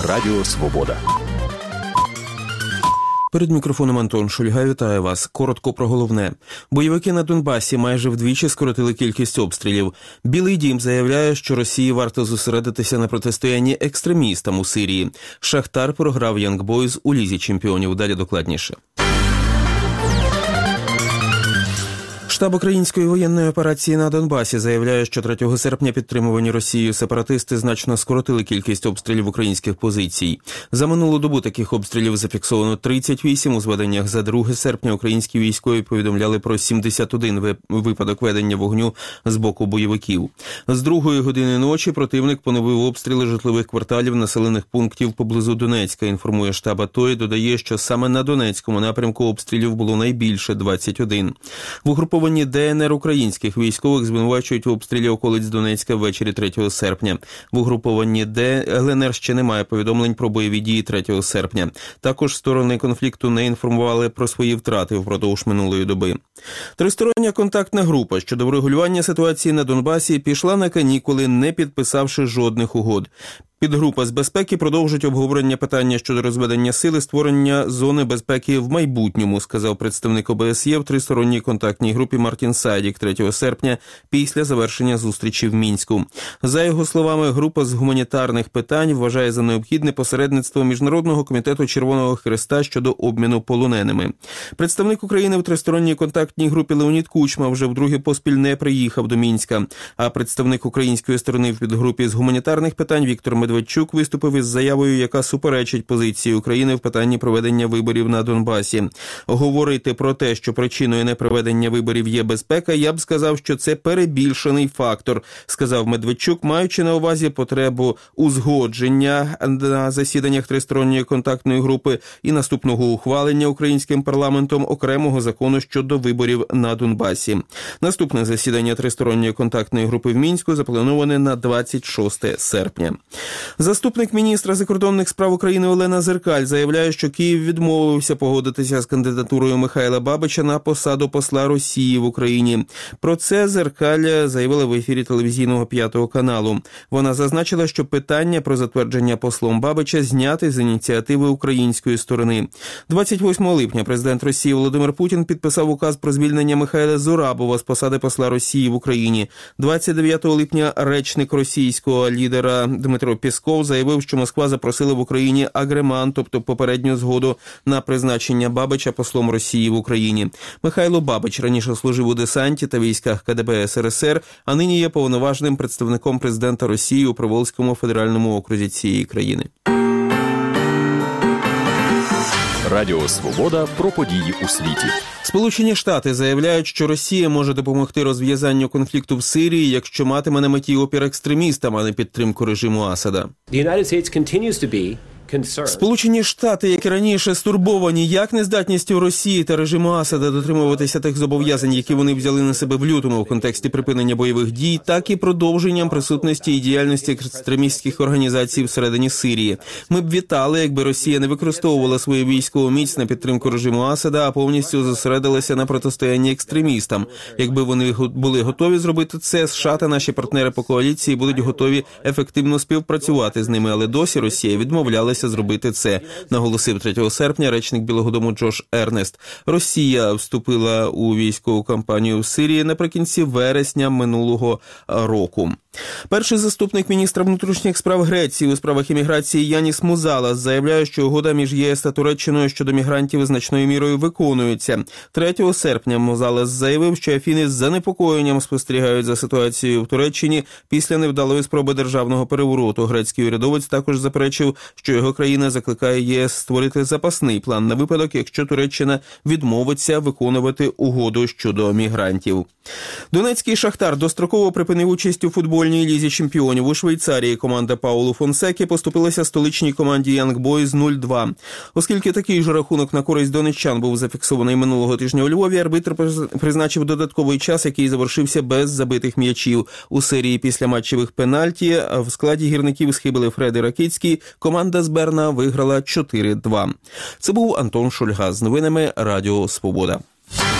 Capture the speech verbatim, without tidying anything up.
Радіо Свобода. Перед мікрофоном Антон Шульга, вітаю вас. Коротко про головне. Бойовики на Донбасі майже вдвічі скоротили кількість обстрілів. Білий дім заявляє, що Росії варто зосередитися на протистоянні екстремістам у Сирії. Шахтар програв Young Boys у Лізі чемпіонів. Далі докладніше. Штаб української воєнної операції на Донбасі заявляє, що третього серпня підтримувані Росією сепаратисти значно скоротили кількість обстрілів українських позицій. За минулу добу таких обстрілів зафіксовано тридцять вісім. У зведеннях за друге серпня українські військові повідомляли про сімдесят один випадок ведення вогню з боку бойовиків. З другої години ночі противник поновив обстріли житлових кварталів населених пунктів поблизу Донецька, інформує штаб АТО і додає, що саме на Донецькому напрямку обстрілів було найбільше – двадцять один. В угрупованні ДНР українських військових звинувачують в обстрілі околиць Донецька ввечері третього серпня. В угрупованні ЛНР ще немає повідомлень про бойові дії третього серпня. Також сторони конфлікту не інформували про свої втрати впродовж минулої доби. Тристороння контактна група щодо врегулювання ситуації на Донбасі пішла на канікули, не підписавши жодних угод. Підгрупа з безпеки продовжить обговорення питання щодо розведення сил і створення зони безпеки в майбутньому, сказав представник ОБСЄ в тристоронній контактній групі Мартін Сайдік третього серпня після завершення зустрічі в Мінську. За його словами, група з гуманітарних питань вважає за необхідне посередництво Міжнародного комітету Червоного Хреста щодо обміну полоненими. Представник України в тристоронній контактній групі Леонід Кучма вже вдруге поспіль не приїхав до Мінська, а представник української сторони в підгрупі з гуманітарних питань Віктор Медведчук виступив із заявою, яка суперечить позиції України в питанні проведення виборів на Донбасі. Говорити про те, що причиною непроведення виборів є безпека, я б сказав, що це перебільшений фактор, сказав Медведчук, маючи на увазі потребу узгодження на засіданнях тристоронньої контактної групи і наступного ухвалення українським парламентом окремого закону щодо виборів на Донбасі. Наступне засідання тристоронньої контактної групи в Мінську заплановане на двадцять шосте серпня. Заступник міністра закордонних справ України Олена Зеркаль заявляє, що Київ відмовився погодитися з кандидатурою Михайла Бабича на посаду посла Росії в Україні. Про це Зеркаль заявила в ефірі телевізійного п'ятого каналу. Вона зазначила, що питання про затвердження послом Бабича зняти з ініціативи української сторони. двадцять восьмого липня президент Росії Володимир Путін підписав указ про звільнення Михайла Зурабова з посади посла Росії в Україні. двадцять дев'ятого липня речник російського лідера Дмитро Пєсков заявив, що Москва запросила в Україні агреман, тобто попередню згоду на призначення Бабича послом Росії в Україні. Михайло Бабич раніше служив у десанті та військах КДБ СРСР, а нині є повноважним представником президента Росії у Приволзькому федеральному окрузі цієї країни. Радіо Свобода про події у світі. Сполучені Штати заявляють, що Росія може допомогти розв'язанню конфлікту в Сирії, якщо матиме на меті опір екстремістам, а не підтримку режиму Асада. Сполучені Штати, як і раніше, стурбовані як нездатністю Росії та режиму Асада дотримуватися тих зобов'язань, які вони взяли на себе в лютому в контексті припинення бойових дій, так і продовженням присутності і діяльності екстремістських організацій всередині Сирії. Ми б вітали, якби Росія не використовувала свою військову міць на підтримку режиму Асада, а повністю зосередилася на протистоянні екстремістам. Якби вони були готові зробити це, США та наші партнери по коаліції будуть готові ефективно співпрацювати з ними, але досі Росія відмовлялася зробити це, наголосив третього серпня речник Білого дому Джош Ернест. Росія вступила у військову кампанію в Сирії наприкінці вересня минулого року. Перший заступник міністра внутрішніх справ Греції у справах імміграції Яніс Музалас заявляє, що угода між ЄС та Туреччиною щодо мігрантів значною мірою виконується. третього серпня Музалас заявив, що Афіни з занепокоєнням спостерігають за ситуацією в Туреччині після невдалої спроби державного перевороту. Грецький урядовець також заперечив, що його країна закликає ЄС створити запасний план на випадок, якщо Туреччина відмовиться виконувати угоду щодо мігрантів. Донецький Шахтар достроково припинив участь у футбольній лізі чемпіонів. У Швейцарії команда Паулу Фонсеки поступилася столичній команді Young Boys нуль два. Оскільки такий же рахунок на користь донеччан був зафіксований минулого тижня у Львові, арбітр призначив додатковий час, який завершився без забитих м'ячів. У серії після матчевих пенальті в складі гірників схибили Фред і Ракицький. Команда з Берна виграла чотири два. Це був Антон Шульга з новинами Радіо Свобода.